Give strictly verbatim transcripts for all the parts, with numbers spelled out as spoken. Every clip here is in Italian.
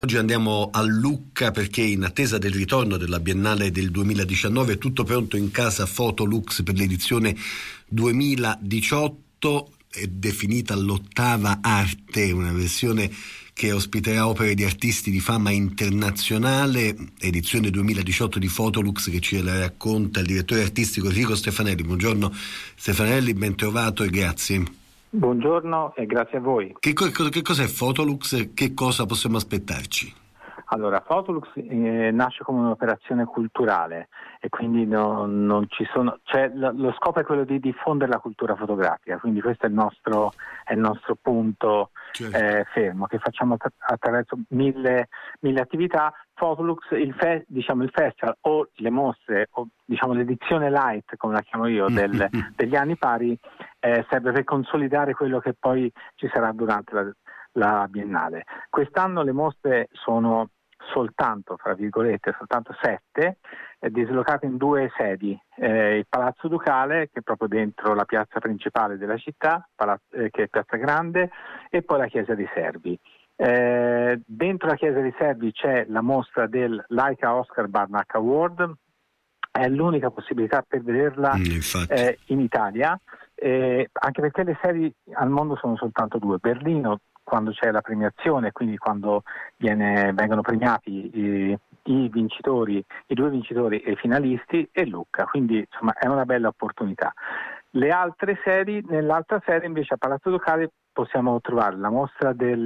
Oggi andiamo a Lucca perché in attesa del ritorno della Biennale del duemiladiciannove è tutto pronto in casa Photolux per l'edizione duemiladiciotto, è definita l'ottava arte, una versione che ospiterà opere di artisti di fama internazionale, edizione duemiladiciotto di Photolux che ce la racconta il direttore artistico Enrico Stefanelli. Buongiorno Stefanelli, ben trovato e grazie. Buongiorno e grazie a voi. Che, co- che cos'è Photolux e che cosa possiamo aspettarci? Allora, Photolux eh, nasce come un'operazione culturale e quindi no, non ci sono, cioè, lo, lo scopo è quello di diffondere la cultura fotografica, quindi questo è il nostro, è il nostro punto certo. eh, fermo, che facciamo att- attraverso mille, mille attività. Photolux, il, fe- diciamo, il festival o le mostre, o diciamo l'edizione light, come la chiamo io, del, degli anni pari, eh, serve per consolidare quello che poi ci sarà durante la, la Biennale. Quest'anno le mostre sono soltanto, fra virgolette, soltanto sette, eh, dislocate in due sedi, eh, il Palazzo Ducale, che è proprio dentro la piazza principale della città, palazzo, eh, che è Piazza Grande, e poi la Chiesa dei Servi. Eh, dentro la Chiesa dei Servi c'è la mostra del Leica Oscar Barnack Award, è l'unica possibilità per vederla mm, eh, in Italia, eh, anche perché le sedi al mondo sono soltanto due, Berlino quando c'è la premiazione, quindi quando viene, vengono premiati i, i vincitori, i due vincitori e i finalisti, e Lucca, quindi insomma è una bella opportunità. Le altre sedi, nell'altra sede invece a Palazzo Ducale possiamo trovare la mostra del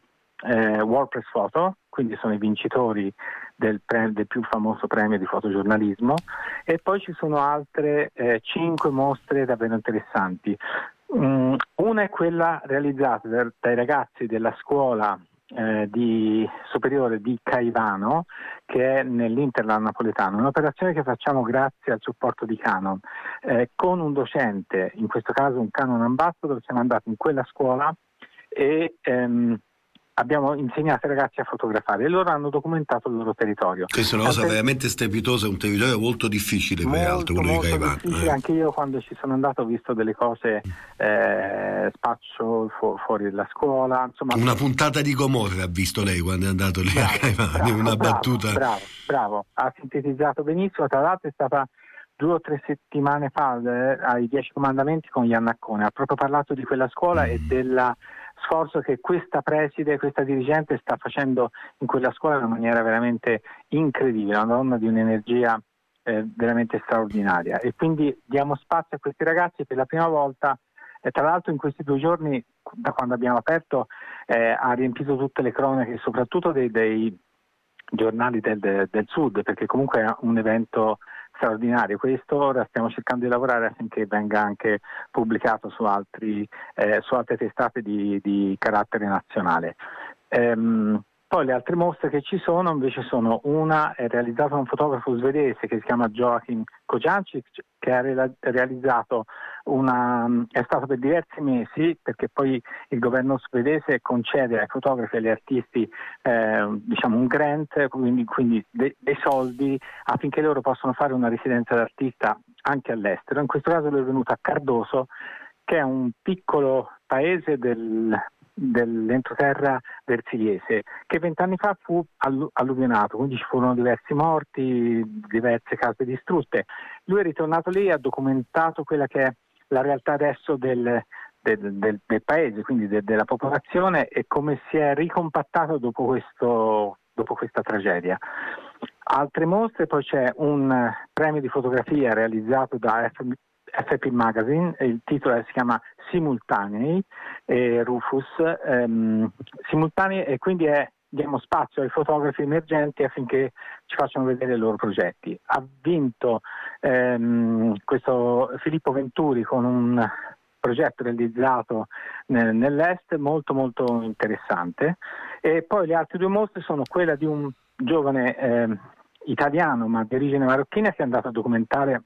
eh, WordPress Photo, quindi sono i vincitori del, pre- del più famoso premio di fotogiornalismo, e poi ci sono altre eh, cinque mostre davvero interessanti. Um, una è quella realizzata da, dai ragazzi della scuola eh, di, superiore di Caivano, che è nell'Interland napoletano, un'operazione che facciamo grazie al supporto di Canon, eh, con un docente, in questo caso un Canon Ambassador. Siamo andati in quella scuola e ehm, abbiamo insegnato ai ragazzi a fotografare e loro hanno documentato il loro territorio. Questa è una cosa veramente strepitosa, un territorio molto difficile, molto, peraltro, quello molto di Caivano. difficile. Eh. Anche io quando ci sono andato ho visto delle cose, eh, spaccio fu- fuori dalla scuola, insomma. Una puntata di Gomorra ha visto lei quando è andato lì bravo, a Caivano, bravo, una bravo, battuta. Bravo, bravo, ha sintetizzato benissimo. Tra l'altro è stata due o tre settimane fa eh, ai Dieci Comandamenti con Iannaccone, ha proprio parlato di quella scuola mm. e della sforzo che questa preside, questa dirigente sta facendo in quella scuola in una maniera veramente incredibile, una donna di un'energia eh, veramente straordinaria, e quindi diamo spazio a questi ragazzi per la prima volta. E tra l'altro in questi due giorni, da quando abbiamo aperto, eh, ha riempito tutte le cronache, soprattutto dei, dei giornali del, del sud, perché comunque è un evento straordinario. Questo ora stiamo cercando di lavorare affinché venga anche pubblicato su altri eh, su altre testate di, di carattere nazionale. Ehm, poi le altre mostre che ci sono invece sono: una è realizzata da un fotografo svedese che si chiama Joakim Kojancic, che ha re- realizzato una è stato per diversi mesi, perché poi il governo svedese concede ai fotografi e agli artisti eh, diciamo un grant, quindi, quindi de- dei soldi affinché loro possano fare una residenza d'artista anche all'estero. In questo caso lui è venuto a Cardoso, che è un piccolo paese del dell'entroterra versiliese, che vent'anni fa fu allu- alluvionato, quindi ci furono diversi morti, diverse case distrutte. Lui è ritornato lì e ha documentato quella che è la realtà adesso del, del, del, del paese, quindi de, della popolazione, e come si è ricompattato dopo, questo, dopo questa tragedia. Altre mostre, poi c'è un premio di fotografia realizzato da F- F P Magazine, il titolo si chiama Simultanei, eh, Rufus, ehm, Simultanei, e quindi è, diamo spazio ai fotografi emergenti affinché ci facciano vedere i loro progetti. Ha vinto ehm, questo Filippo Venturi con un progetto realizzato nel, nell'est molto molto interessante. E poi le altre due mostre sono quella di un giovane eh, italiano ma di origine marocchina, che è andato a documentare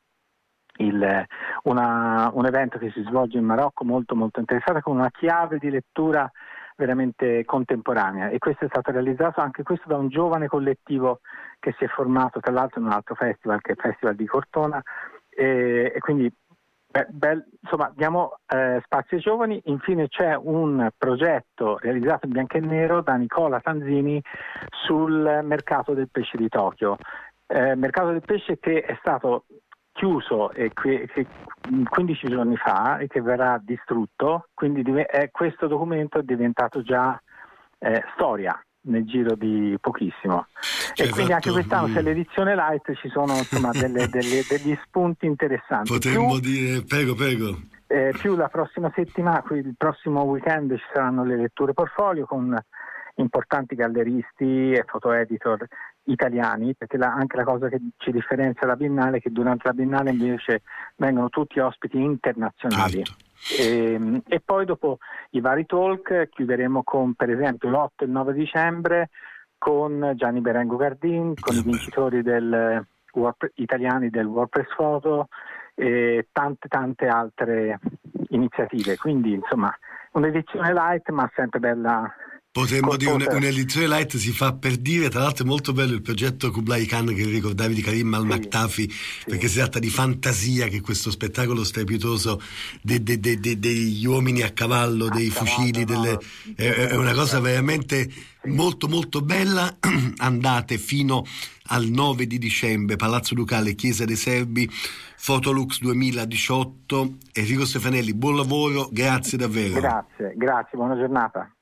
Il, una, un evento che si svolge in Marocco molto molto interessante, con una chiave di lettura veramente contemporanea, e questo è stato realizzato anche questo da un giovane collettivo che si è formato tra l'altro in un altro festival, che è il Festival di Cortona, e, e quindi Beh, bel, insomma, diamo eh, spazio ai giovani. Infine c'è un progetto realizzato in bianco e nero da Nicola Tanzini sul mercato del pesce di Tokyo. Eh, mercato del pesce che è stato chiuso e che, che quindici giorni fa e che verrà distrutto, quindi div- è, questo documento è diventato già eh, storia nel giro di pochissimo. Cioè, e quindi fatto, anche quest'anno, mm. se l'edizione light ci sono insomma delle, delle, degli spunti interessanti. Potremmo più, dire, prego, prego. Eh, più la prossima settimana, il prossimo weekend ci saranno le letture portfolio con importanti galleristi e fotoeditor italiani, perché la, anche la cosa che ci differenzia la Biennale è che durante la Biennale invece vengono tutti ospiti internazionali. Certo. E, e poi dopo i vari talk chiuderemo con per esempio l'otto e il nove dicembre con Gianni Berengo Gardin, con Eh i vincitori del, World, italiani del WordPress Photo e tante tante altre iniziative, quindi insomma un'edizione light ma sempre bella. Potremmo dire un, un'edizione light, si fa per dire. Tra l'altro è molto bello il progetto Kublai Khan che ricordavi di Karim al-Maktafi, sì, perché sì. Si tratta di fantasia, che questo spettacolo strepitoso de, de, de, de, degli uomini a cavallo, dei a fucili, cavallo, delle, no, è, è una cosa veramente sì. molto molto bella. Andate fino al nove di dicembre, Palazzo Ducale, Chiesa dei Serbi, Photolux duemiladiciotto. Enrico Stefanelli, buon lavoro, grazie davvero. Grazie, grazie, buona giornata.